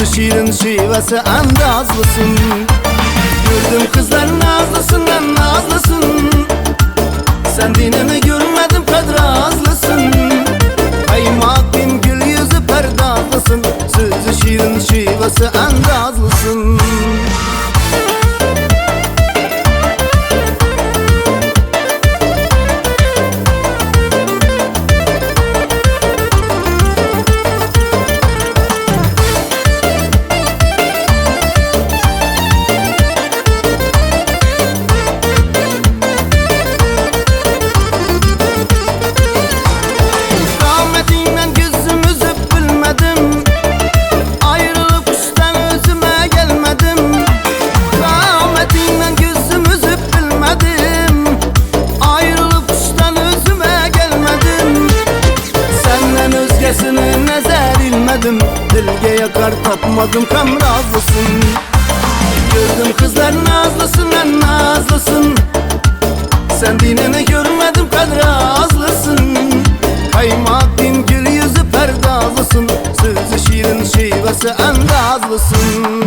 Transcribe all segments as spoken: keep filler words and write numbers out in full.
şirin şivesi andazlısın. Gördüm kızlar nazlısın en nazlısın. Sen dinini görmedim kadrazlısın. Kaymak bin gül yüzü perdazlısın. Sözü şirin şivesi andazlısın. Nezer ilmedim, dilge yakar tapmadım kam razlısın. Gördüm kızlar nazlısın en nazlısın. Sen dinini görmedim kadrazlısın. Kaymak bin gül yüzü perdazlısın. Sözü şirin şivesi andazlısın.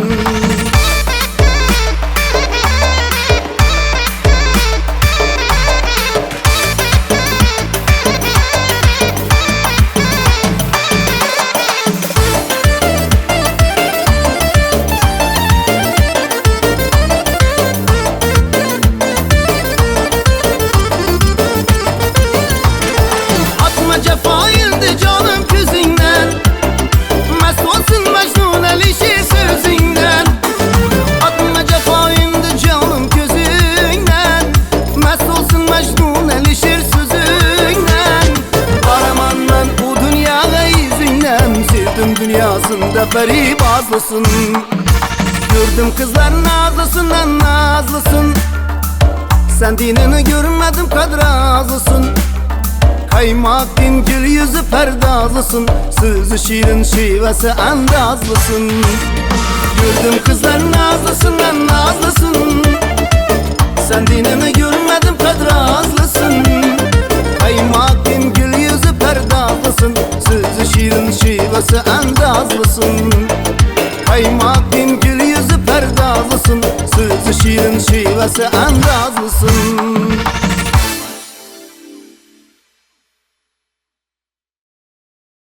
Cefa ildi canım küzünden. Mest olsun Mecnun eli şiir sözünden. Atma cefa indi canım közünden. Mest olsun Mecnun eli şiir sözünden. Baraman ben o dünyaya yüzünden. Sevdim dünyasında feribazlısın. Gördüm kızlar nazlısın en nazlısın. Sen dinini görmedim kadrazlısın. Kaymak bin gül yüzü perdazlısın. Sözü şirin şivesi andazlısın. Gördüm kızlar nazlısın en nazlısın. Sen dinini görmedim kadrazlısın. Kaymak bin gül yüzü perdazlısın. Sözü şirin şivesi andazlısın. Kaymak bin gül yüzü perdazlısın. Sözü şirin şivesi andazlısın.